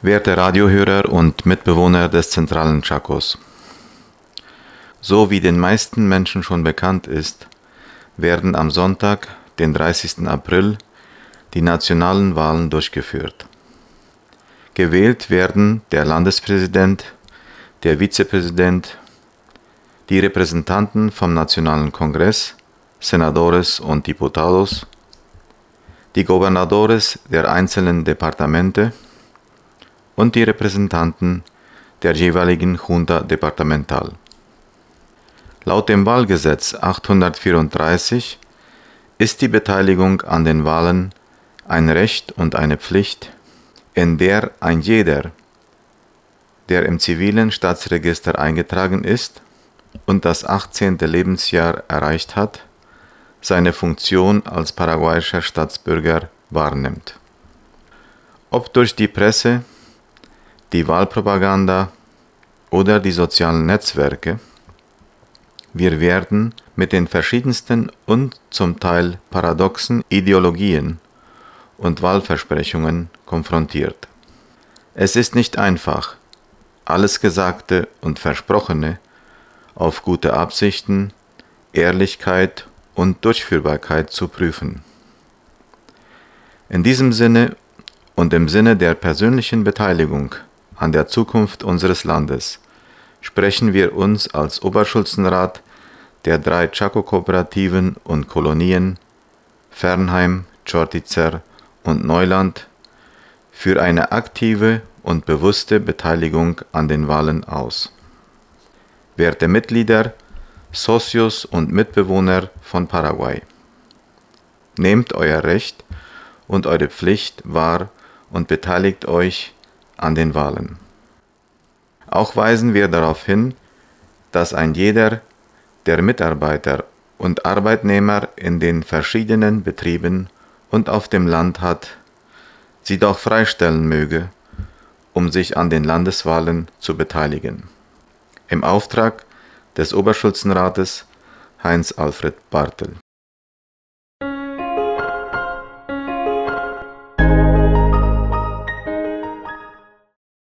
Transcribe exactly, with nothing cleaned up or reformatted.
Werte Radiohörer und Mitbewohner des zentralen Chacos. So wie den meisten Menschen schon bekannt ist, werden am Sonntag, den dreißigsten April, die nationalen Wahlen durchgeführt. Gewählt werden der Landespräsident, der Vizepräsident, die Repräsentanten vom Nationalen Kongress, Senadores und Diputados, die Gobernadores der einzelnen Departamente und die Repräsentanten der jeweiligen Junta Departamental. Laut dem Wahlgesetz achthundertvierunddreißig ist die Beteiligung an den Wahlen ein Recht und eine Pflicht, in der ein jeder, der im zivilen Staatsregister eingetragen ist und das achtzehnte Lebensjahr erreicht hat, seine Funktion als paraguayischer Staatsbürger wahrnimmt. Ob durch die Presse, die Wahlpropaganda oder die sozialen Netzwerke, wir werden mit den verschiedensten und zum Teil paradoxen Ideologien und Wahlversprechungen konfrontiert. Es ist nicht einfach, alles Gesagte und Versprochene auf gute Absichten, Ehrlichkeit und Durchführbarkeit zu prüfen. In diesem Sinne und im Sinne der persönlichen Beteiligung an der Zukunft unseres Landes sprechen wir uns als Oberschulzenrat der drei Chaco-Kooperativen und Kolonien Fernheim, Chortitzer und Neuland für eine aktive und bewusste Beteiligung an den Wahlen aus. Werte Mitglieder, Socios und Mitbewohner von Paraguay, nehmt euer Recht und eure Pflicht wahr und beteiligt euch an den Wahlen. Auch weisen wir darauf hin, dass ein jeder der Mitarbeiter und Arbeitnehmer in den verschiedenen Betrieben und auf dem Land hat, sie doch freistellen möge, um sich an den Landeswahlen zu beteiligen. Im Auftrag des Oberschulzenrates Heinz Alfred Bartel.